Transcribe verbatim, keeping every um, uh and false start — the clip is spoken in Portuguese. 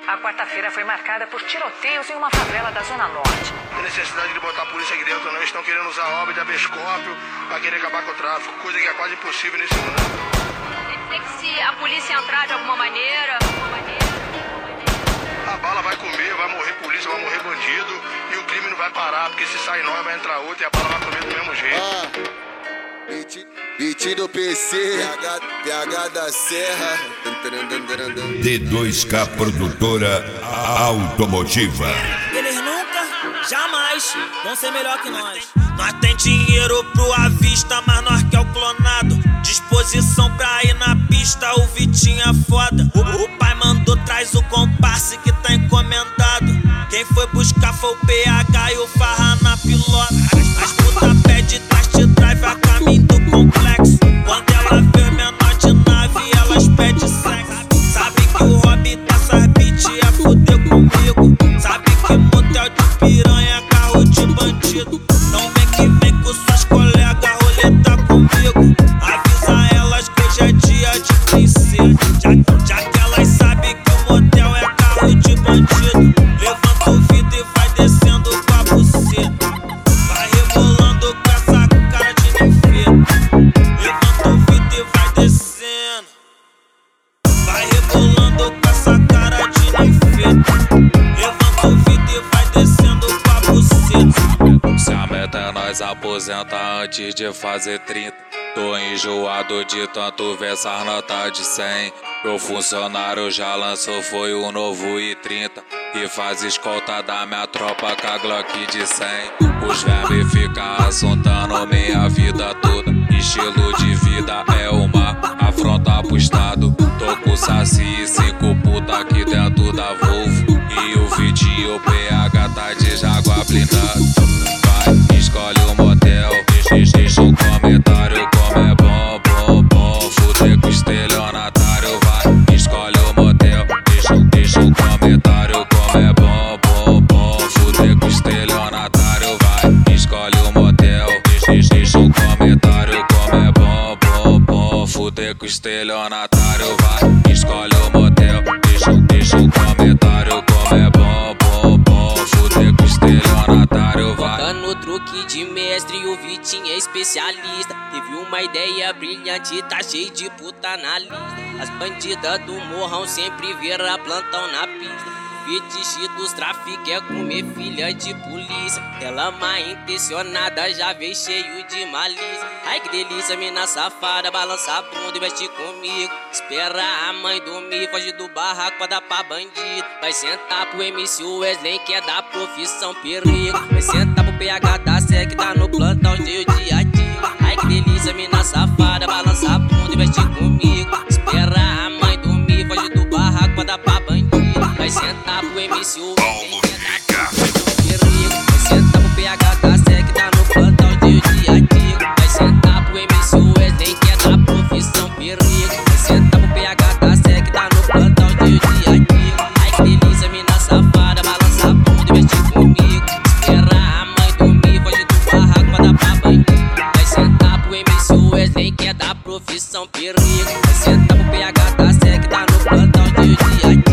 A quarta-feira foi marcada por tiroteios em uma favela da Zona Norte. Tem necessidade de botar a polícia aqui dentro, não. Eles estão querendo usar a obra de habeas corpus para querer acabar com o tráfico, coisa que é quase impossível nesse mundo. Quer dizer que se a polícia entrar de alguma maneira, alguma maneira, a bala vai comer, vai morrer polícia, vai morrer bandido e o crime não vai parar, porque se sai nós vai entrar outro e a bala vai comer do mesmo jeito. Ah. Beat do P C, P H da Serra, D dois K Produtora Automotiva. Eles nunca, jamais vão ser melhor que nós. Nós tem dinheiro pro à vista, mas nós quer o clonado. Disposição pra ir na pista, o Vitinho é foda. O, o pai mandou, traz o comparse que tá encomendado. Quem foi buscar foi o P H e o Farra na pilota. As puta pede test drive a caminho do complexo. Quando ela vê menor de nave, elas pedem sexo. Sabe que o hobby dessas bitch é fuder comigo. Sabe que motel de piranha é carro de bandido. Não vem que vem com suas colegas roleta comigo. Avisa elas que hoje é dia de princesa. Já, já que elas sabem que o motel é carro de bandido. Levanta o vidro e vai descendo com a buceta. Vai rebolando com essa cara de ninfeta. Levanta o vidro e vai descendo. Vai rebolando com essa cara de ninfeta. Levanta o vidro e vai descendo com a buceta. Se a meta é nós aposentar antes de fazer trinta. Tô enjoado de tanto ver essa nota de cem. Meu funcionário já lançou, foi o novo i trinta. E faz escolta da minha tropa com a Glock de cem. Os vermes ficam assuntando minha vida toda. Estilo de vida é uma afronta pro estado. Tô com saci e cinco puta aqui dentro da Volvo. E o Vitinho P H tá de Jaguar blindado. Vai, escolhe o motel, deixa, deixa um comentário como é bom, bom, bom. Fuder com estelionatário, vai, escolhe o motel, deixa, deixa um comentário como é bom, bom, bom. Fuder com estelionatário, vai, escolhe o motel, deixa, deixa um comentário como é bom, bom, bom. Fuder com estelionatário, vai, escolhe o motel, deixa, deixa um comentário como é bom, bom, bom. Fuder com estelionatário, vai. Tá no truque de mestre e o Vitinho é especialista. Teve uma ideia brilhante, tá cheio de puta na lista. As bandidas do morrão sempre vira plantão na pista. Fetiche dos trafic é comer filha de polícia. Ela mal intencionada já veio cheio de malícia. Ai que delícia, mina safada, balança a bunda e mexe comigo. Espera a mãe dormir, foge do barraco pra dar pra bandido. Vai sentar pro M C Wesley que é da profissão perigo. Vai sentar pro P H da Sé que tá no plantão cheio de ativo. Ai que delícia, mina safada, balança a bunda e mexe comigo. Espera a mãe dormir, foge do barraco pra dar pra bandido. Vai sentar pro M C Wesley que é da profissão perigo. Vai sentar pro P H da Sé que tá no plantão cheio de ativo. Vai sentar pro M C Wesley que é da profissão perigo. Vai sentar pro P H da Sé que tá no plantão cheio de ativo. Ai que delícia, mina safada, balança a bunda e mexe comigo. Espera a mãe dormir, foge do barraco pra dar pra bandido. Vai sentar pro M C Wesley que é da profissão perigo. Vai sentar pro P H da Sé que tá no plantão cheio de ativo.